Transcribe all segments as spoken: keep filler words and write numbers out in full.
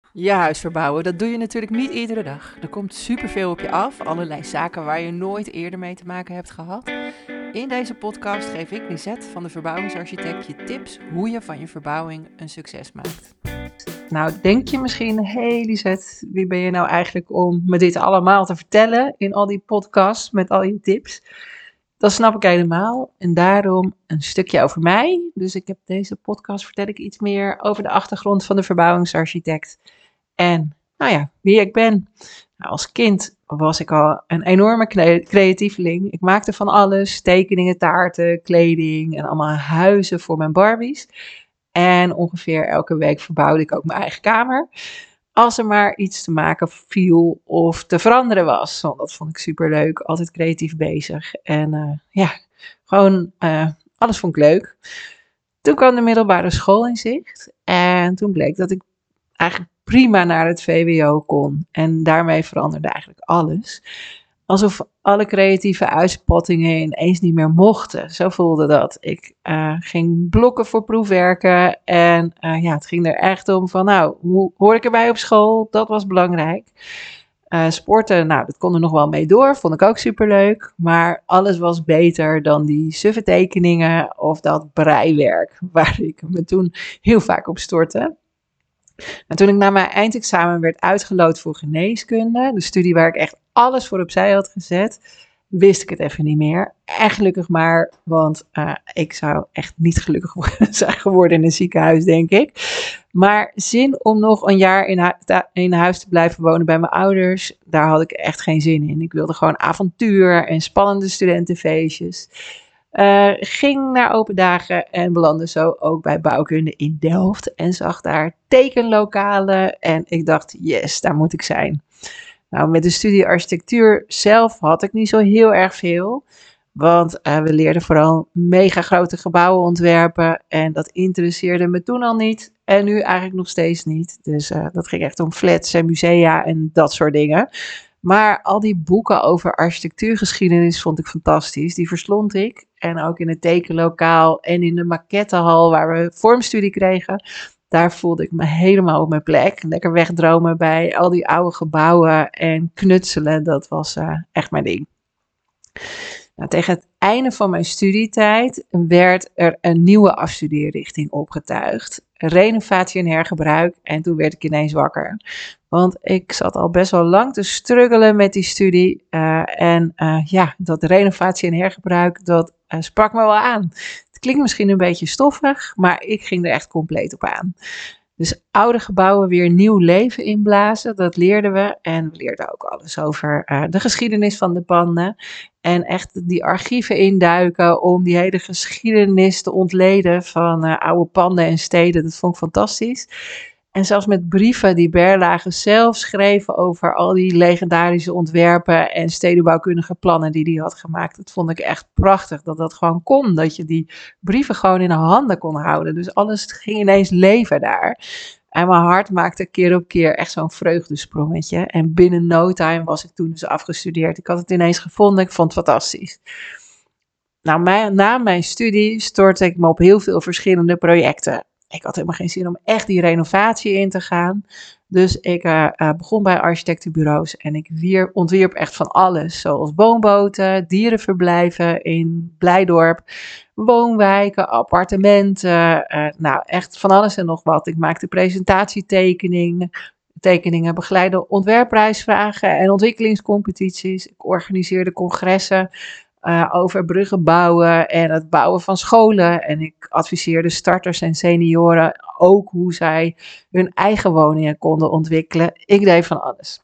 Je huis verbouwen, dat doe je natuurlijk niet iedere dag. Er komt superveel op je af, allerlei zaken waar je nooit eerder mee te maken hebt gehad. In deze podcast geef ik, Lisette van de Verbouwingsarchitect, je tips hoe je van je verbouwing een succes maakt. Nou, denk je misschien, hé hey Lisette, wie ben je nou eigenlijk om me dit allemaal te vertellen in al die podcasts met al je tips? Dat snap ik helemaal en daarom een stukje over mij. Dus ik heb deze podcast, vertel ik iets meer over de achtergrond van de verbouwingsarchitect. En nou ja, wie ik ben. Nou, als kind was ik al een enorme cre- creatieveling. Ik maakte van alles, tekeningen, taarten, kleding en allemaal huizen voor mijn Barbies. En ongeveer elke week verbouwde ik ook mijn eigen kamer. Als er maar iets te maken viel of te veranderen was. Want dat vond ik superleuk. Altijd creatief bezig. En uh, ja, gewoon uh, alles vond ik leuk. Toen kwam de middelbare school in zicht. En toen bleek dat ik eigenlijk prima naar het V W O kon. En daarmee veranderde eigenlijk alles. Alsof alle creatieve uitspattingen ineens niet meer mochten. Zo voelde dat. Ik uh, ging blokken voor proefwerken. En uh, ja, het ging er echt om van, nou, hoe hoor ik erbij op school? Dat was belangrijk. Uh, sporten, nou, dat kon er nog wel mee door. Vond ik ook superleuk. Maar alles was beter dan die suffe tekeningen of dat breiwerk. Waar ik me toen heel vaak op stortte. En toen ik na mijn eindexamen werd uitgeloot voor geneeskunde, de studie waar ik echt alles voor opzij had gezet, wist ik het even niet meer. En gelukkig maar, want uh, ik zou echt niet gelukkig zijn geworden in een ziekenhuis, denk ik. Maar zin om nog een jaar in, hu- in huis te blijven wonen bij mijn ouders, daar had ik echt geen zin in. Ik wilde gewoon avontuur en spannende studentenfeestjes. Uh, ging naar open dagen en belandde zo ook bij bouwkunde in Delft. En zag daar tekenlokalen en ik dacht, yes, daar moet ik zijn. Nou, met de studie architectuur zelf had ik niet zo heel erg veel. Want uh, we leerden vooral mega grote gebouwen ontwerpen. En dat interesseerde me toen al niet. En nu eigenlijk nog steeds niet. Dus uh, dat ging echt om flats en musea en dat soort dingen. Maar al die boeken over architectuurgeschiedenis vond ik fantastisch. Die verslond ik. En ook in het tekenlokaal en in de maquettehal waar we vormstudie kregen. Daar voelde ik me helemaal op mijn plek. Lekker wegdromen bij al die oude gebouwen en knutselen. Dat was uh, echt mijn ding. Nou, tegen het einde van mijn studietijd werd er een nieuwe afstudeerrichting opgetuigd. Renovatie en hergebruik. En toen werd ik ineens wakker. Want ik zat al best wel lang te struggelen met die studie. Uh, en uh, ja, dat renovatie en hergebruik, dat uh, sprak me wel aan. Het klinkt misschien een beetje stoffig, maar ik ging er echt compleet op aan. Dus oude gebouwen weer nieuw leven inblazen, dat leerden we. En we leerden ook alles over uh, de geschiedenis van de panden. En echt die archieven induiken om die hele geschiedenis te ontleden van uh, oude panden en steden. Dat vond ik fantastisch. En zelfs met brieven die Berlage zelf schreven over al die legendarische ontwerpen en stedenbouwkundige plannen die hij had gemaakt. Dat vond ik echt prachtig, dat dat gewoon kon. Dat je die brieven gewoon in de handen kon houden. Dus alles ging ineens leven daar. En mijn hart maakte keer op keer echt zo'n vreugdesprongetje. En binnen no time was ik toen dus afgestudeerd. Ik had het ineens gevonden, ik vond het fantastisch. Nou, mijn, na mijn studie stortte ik me op heel veel verschillende projecten. Ik had helemaal geen zin om echt die renovatie in te gaan. Dus ik uh, uh, begon bij architectenbureaus en ik wier, ontwierp echt van alles. Zoals woonboten, dierenverblijven in Blijdorp, woonwijken, appartementen. Uh, nou, echt van alles en nog wat. Ik maakte presentatietekeningen, tekeningen, begeleide ontwerpprijsvragen en ontwikkelingscompetities. Ik organiseerde congressen Uh, over bruggen bouwen en het bouwen van scholen. En ik adviseerde starters en senioren ook hoe zij hun eigen woningen konden ontwikkelen. Ik deed van alles.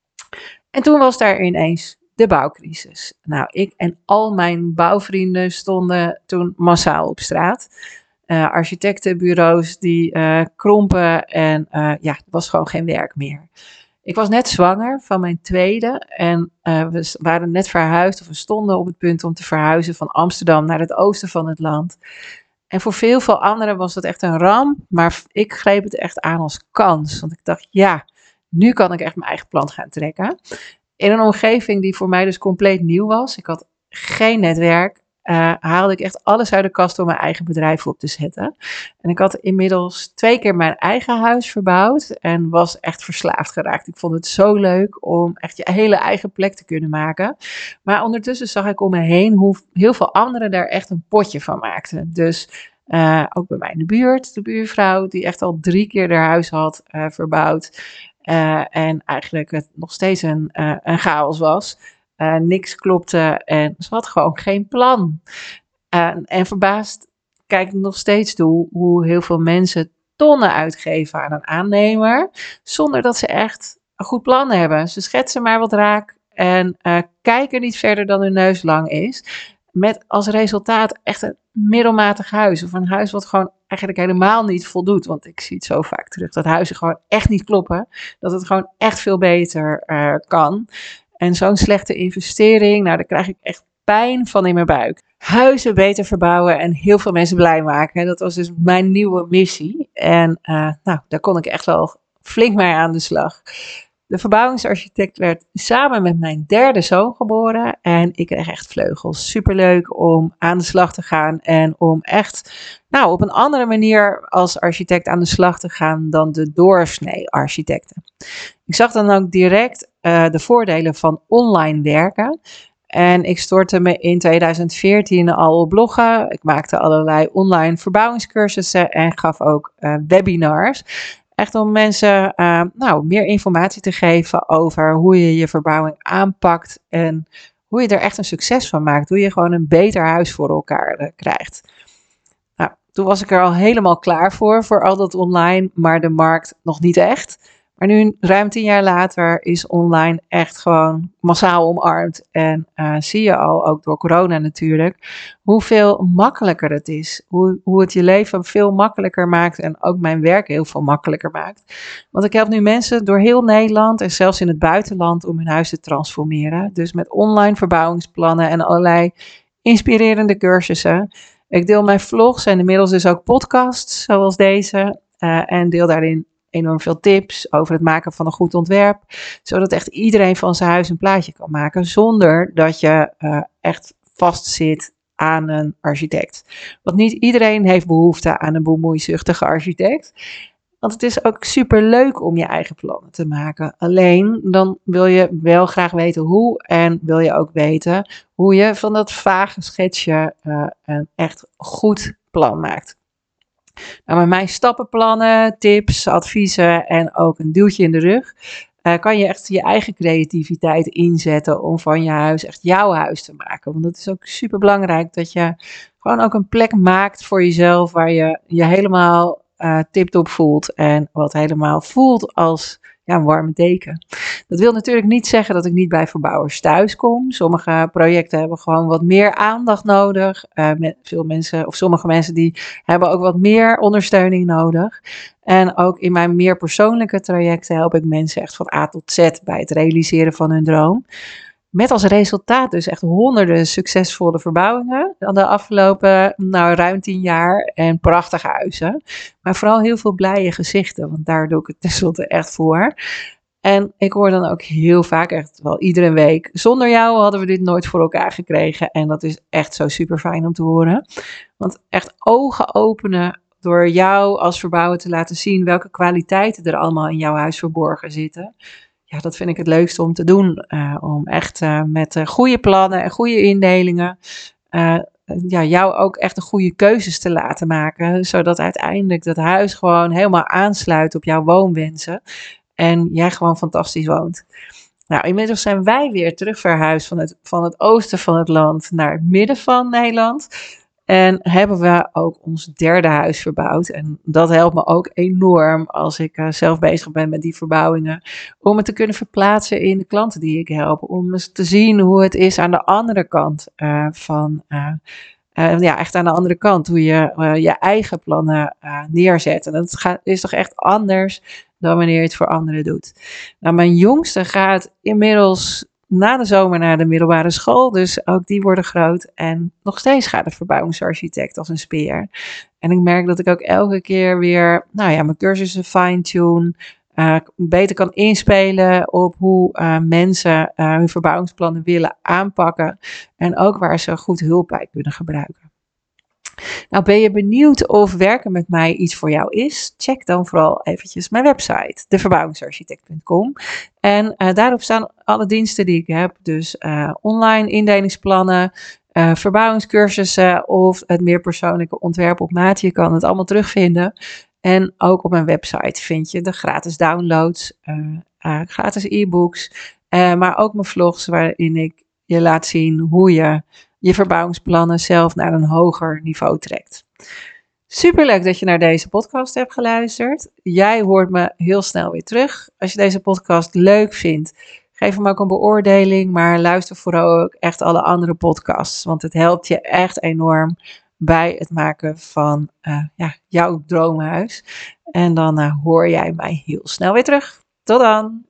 En toen was daar ineens de bouwcrisis. Nou, ik en al mijn bouwvrienden stonden toen massaal op straat. Uh, architectenbureaus die uh, krompen en uh, ja, er was gewoon geen werk meer. Ik was net zwanger van mijn tweede en uh, we waren net verhuisd, of we stonden op het punt om te verhuizen van Amsterdam naar het oosten van het land. En voor veel, veel anderen was dat echt een ramp, maar ik greep het echt aan als kans. Want ik dacht, ja, nu kan ik echt mijn eigen plan gaan trekken. In een omgeving die voor mij dus compleet nieuw was. Ik had geen netwerk, uh, haalde ik echt alles uit de kast om mijn eigen bedrijf op te zetten. En ik had inmiddels twee keer mijn eigen huis verbouwd en was echt verslaafd geraakt. Ik vond het zo leuk om echt je hele eigen plek te kunnen maken. Maar ondertussen zag ik om me heen hoe heel veel anderen daar echt een potje van maakten. Dus uh, ook bij mij in de buurt, de buurvrouw die echt al drie keer haar huis had uh, verbouwd. Uh, en eigenlijk het nog steeds een, uh, een chaos was. Uh, niks klopte en ze had gewoon geen plan. Uh, en verbaasd kijk ik nog steeds toe hoe heel veel mensen tonnen uitgeven aan een aannemer, zonder dat ze echt een goed plan hebben. Ze schetsen maar wat raak en uh, kijken niet verder dan hun neus lang is. Met als resultaat echt een middelmatig huis. Of een huis wat gewoon eigenlijk helemaal niet voldoet. Want ik zie het zo vaak terug dat huizen gewoon echt niet kloppen. Dat het gewoon echt veel beter uh, kan. En zo'n slechte investering, nou daar krijg ik echt pijn van in mijn buik. Huizen beter verbouwen en heel veel mensen blij maken. Dat was dus mijn nieuwe missie. En uh, nou, daar kon ik echt wel flink mee aan de slag. De verbouwingsarchitect werd samen met mijn derde zoon geboren en ik kreeg echt vleugels. Superleuk om aan de slag te gaan en om echt nou, op een andere manier als architect aan de slag te gaan dan de doorsnee architecten. Ik zag dan ook direct uh, de voordelen van online werken. En ik stortte me in tweeduizend veertien al op bloggen. Ik maakte allerlei online verbouwingscursussen en gaf ook uh, webinars. Echt om mensen uh, nou, meer informatie te geven over hoe je je verbouwing aanpakt en hoe je er echt een succes van maakt. Hoe je gewoon een beter huis voor elkaar uh, krijgt. Nou, toen was ik er al helemaal klaar voor, voor al dat online, maar de markt nog niet echt. Maar nu, ruim tien jaar later, is online echt gewoon massaal omarmd. En uh, zie je al, ook door corona natuurlijk, hoeveel makkelijker het is. Hoe, hoe het je leven veel makkelijker maakt en ook mijn werk heel veel makkelijker maakt. Want ik help nu mensen door heel Nederland en zelfs in het buitenland om hun huis te transformeren. Dus met online verbouwingsplannen en allerlei inspirerende cursussen. Ik deel mijn vlogs en inmiddels dus ook podcasts zoals deze. Uh, en deel daarin enorm veel tips over het maken van een goed ontwerp. Zodat echt iedereen van zijn huis een plaatje kan maken. Zonder dat je uh, echt vastzit aan een architect. Want niet iedereen heeft behoefte aan een bemoeizuchtige architect. Want het is ook super leuk om je eigen plannen te maken. Alleen dan wil je wel graag weten hoe. En wil je ook weten hoe je van dat vage schetsje uh, een echt goed plan maakt. Nou, met mijn stappenplannen, tips, adviezen en ook een duwtje in de rug uh, kan je echt je eigen creativiteit inzetten om van je huis echt jouw huis te maken. Want het is ook super belangrijk dat je gewoon ook een plek maakt voor jezelf waar je je helemaal uh, tip-top voelt en wat helemaal voelt als ja, een warme deken. Dat wil natuurlijk niet zeggen dat ik niet bij verbouwers thuis kom. Sommige projecten hebben gewoon wat meer aandacht nodig. Uh, met veel mensen, of sommige mensen die hebben ook wat meer ondersteuning nodig. En ook in mijn meer persoonlijke trajecten help ik mensen echt van A tot Z bij het realiseren van hun droom. Met als resultaat dus echt honderden succesvolle verbouwingen dan de afgelopen nou, ruim tien jaar en prachtige huizen. Maar vooral heel veel blije gezichten, want daar doe ik het tenslotte echt voor. En ik hoor dan ook heel vaak, echt wel iedere week, zonder jou hadden we dit nooit voor elkaar gekregen. En dat is echt zo super fijn om te horen. Want echt ogen openen door jou als verbouwer te laten zien welke kwaliteiten er allemaal in jouw huis verborgen zitten. Ja, dat vind ik het leukste om te doen. Uh, om echt uh, met uh, goede plannen en goede indelingen uh, ja, jou ook echt de goede keuzes te laten maken. Zodat uiteindelijk dat huis gewoon helemaal aansluit op jouw woonwensen. En jij gewoon fantastisch woont. Nou, inmiddels zijn wij weer terug verhuisd van het, van het oosten van het land naar het midden van Nederland. En hebben we ook ons derde huis verbouwd. En dat helpt me ook enorm als ik uh, zelf bezig ben met die verbouwingen. Om het te kunnen verplaatsen in de klanten die ik help. Om eens te zien hoe het is aan de andere kant uh, van... Uh, uh, ja, echt aan de andere kant. Hoe je uh, je eigen plannen uh, neerzet. En dat gaat, is toch echt anders dan wanneer je het voor anderen doet. Nou, mijn jongste gaat inmiddels na de zomer naar de middelbare school. Dus ook die worden groot. En nog steeds gaat de verbouwingsarchitect als een speer. En ik merk dat ik ook elke keer weer, nou ja, mijn cursussen fine-tune. uh, beter kan inspelen op hoe uh, mensen uh, hun verbouwingsplannen willen aanpakken en ook waar ze goed hulp bij kunnen gebruiken. Nou, ben je benieuwd of werken met mij iets voor jou is? Check dan vooral eventjes mijn website, de verbouwingsarchitect punt com. En uh, daarop staan alle diensten die ik heb. Dus uh, online indelingsplannen, uh, verbouwingscursussen of het meer persoonlijke ontwerp op maat. Je kan het allemaal terugvinden. En ook op mijn website vind je de gratis downloads, uh, uh, gratis e-books, uh, maar ook mijn vlogs waarin ik je laat zien hoe je je verbouwingsplannen zelf naar een hoger niveau trekt. Superleuk dat je naar deze podcast hebt geluisterd. Jij hoort me heel snel weer terug. Als je deze podcast leuk vindt, geef hem ook een beoordeling, maar luister vooral ook echt alle andere podcasts, want het helpt je echt enorm bij het maken van uh, ja, jouw droomhuis. En dan uh, hoor jij mij heel snel weer terug. Tot dan!